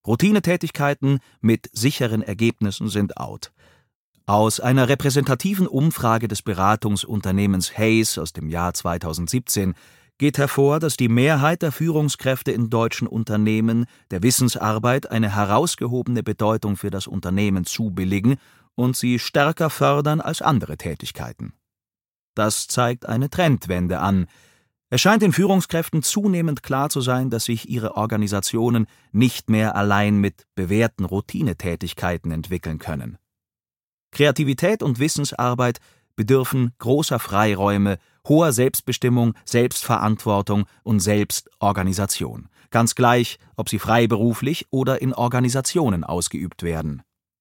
Routinetätigkeiten mit sicheren Ergebnissen sind out. Aus einer repräsentativen Umfrage des Beratungsunternehmens Hays aus dem Jahr 2017 geht hervor, dass die Mehrheit der Führungskräfte in deutschen Unternehmen der Wissensarbeit eine herausgehobene Bedeutung für das Unternehmen zubilligen und sie stärker fördern als andere Tätigkeiten. Das zeigt eine Trendwende an. Es scheint den Führungskräften zunehmend klar zu sein, dass sich ihre Organisationen nicht mehr allein mit bewährten Routinetätigkeiten entwickeln können. Kreativität und Wissensarbeit bedürfen großer Freiräume, hoher Selbstbestimmung, Selbstverantwortung und Selbstorganisation. Ganz gleich, ob sie freiberuflich oder in Organisationen ausgeübt werden.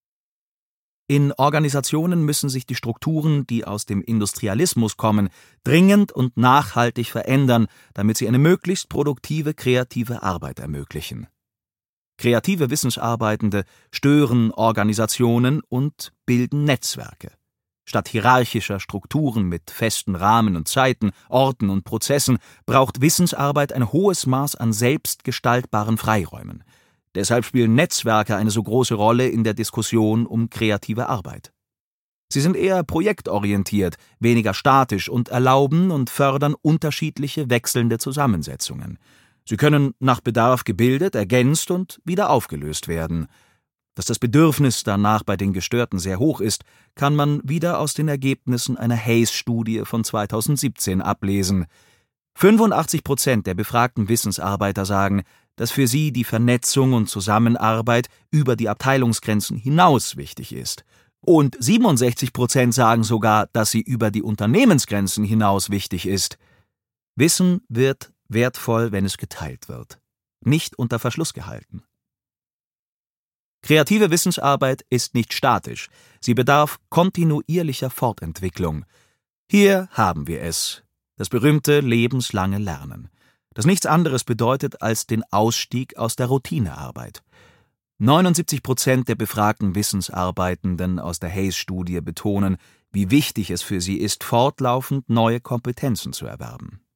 In Organisationen müssen sich die Strukturen, die aus dem Industrialismus kommen, dringend und nachhaltig verändern, damit sie eine möglichst produktive, kreative Arbeit ermöglichen. Kreative Wissensarbeitende stören Organisationen und bilden Netzwerke. Statt hierarchischer Strukturen mit festen Rahmen und Zeiten, Orten und Prozessen braucht Wissensarbeit ein hohes Maß an selbstgestaltbaren Freiräumen. Deshalb spielen Netzwerke eine so große Rolle in der Diskussion um kreative Arbeit. Sie sind eher projektorientiert, weniger statisch und erlauben und fördern unterschiedliche wechselnde Zusammensetzungen. Sie können nach Bedarf gebildet, ergänzt und wieder aufgelöst werden. Dass das Bedürfnis danach bei den Gestörten sehr hoch ist, kann man wieder aus den Ergebnissen einer Hays-Studie von 2017 ablesen. 85% der befragten Wissensarbeiter sagen, dass für sie die Vernetzung und Zusammenarbeit über die Abteilungsgrenzen hinaus wichtig ist. Und 67% sagen sogar, dass sie über die Unternehmensgrenzen hinaus wichtig ist. Wissen wird wertvoll, wenn es geteilt wird, nicht unter Verschluss gehalten. Kreative Wissensarbeit ist nicht statisch, sie bedarf kontinuierlicher Fortentwicklung. Hier haben wir es, das berühmte lebenslange Lernen, das nichts anderes bedeutet als den Ausstieg aus der Routinearbeit. 79% der befragten Wissensarbeitenden aus der Hays-Studie betonen, wie wichtig es für sie ist, fortlaufend neue Kompetenzen zu erwerben.